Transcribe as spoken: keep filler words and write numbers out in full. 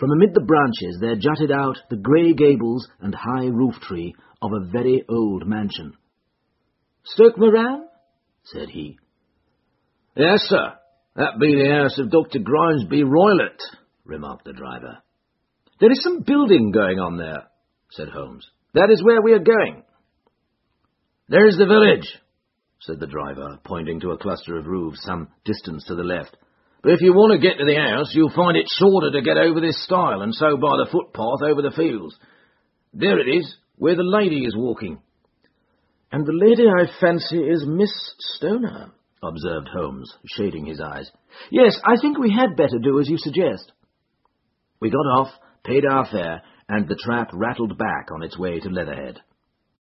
From amid the branches there jutted out the grey gables and high roof-tree of a very old mansion. "Stoke Moran?" said he. "Yes, sir. That be the house of Doctor Grimesby Roylott," remarked the driver. "There is some building going on there," said Holmes. "That is where we are going." "There's the village," said the driver, pointing to a cluster of roofs some distance to the left. "But if you want to get to the house, you'll find it shorter to get over this stile, and so by the footpath over the fields. There it is, where the lady is walking." "And the lady, I fancy, is Miss Stoner," observed Holmes, shading his eyes. "Yes, I think we had better do as you suggest." We got off, paid our fare, and the trap rattled back on its way to Leatherhead.